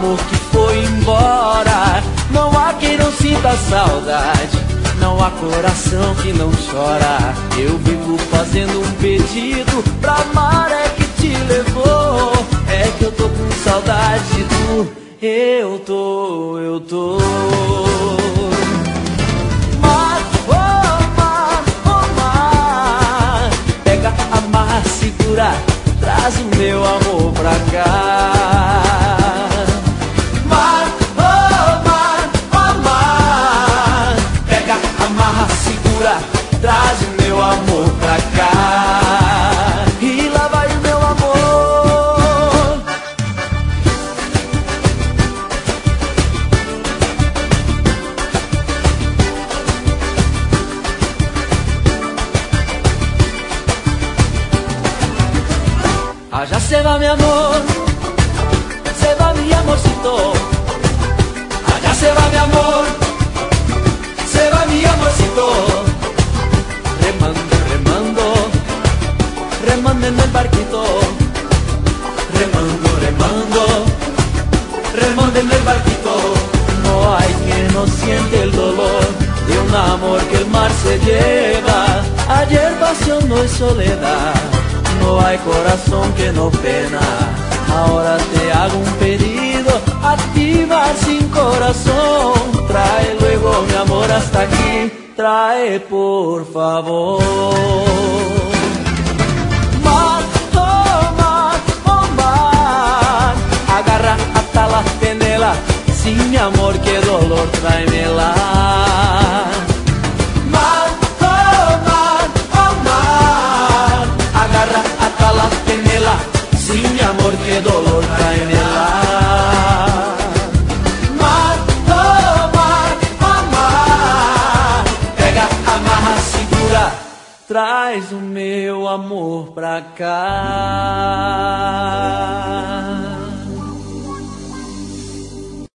amor que foi embora. Não há quem não sinta saudade, não há coração que não chora. Eu vivo fazendo um pedido pra maré que te levou. É que eu tô com saudade do eu tô. Mar, oh mar, pega, amarra, segura, traz o meu amor pra cá. Mar, oh mar, pega, amarra, segura, traz o meu amor pra cá. E lá vai o meu amor. Allá se va mi amor, se va mi amorcito. Allá se va mi amor, se va mi amorcito. Remando, remando, remando en el barquito. Remando, remando, remando en el barquito. No hay quien no siente el dolor de un amor que el mar se lleva. Ayer pasión, hoy soledad. No hay corazón que no pena. Ahora te hago un pedido, activa sin corazón. Trae luego mi amor hasta aquí, trae por favor. Mar, oh mar, agarra hasta la penela. Sin mi amor, qué dolor, tráemela. Sin mi amor, qué dolor, tráemela. Mar, oh mar, pega, amarra, segura, traz o meu amor pra cá.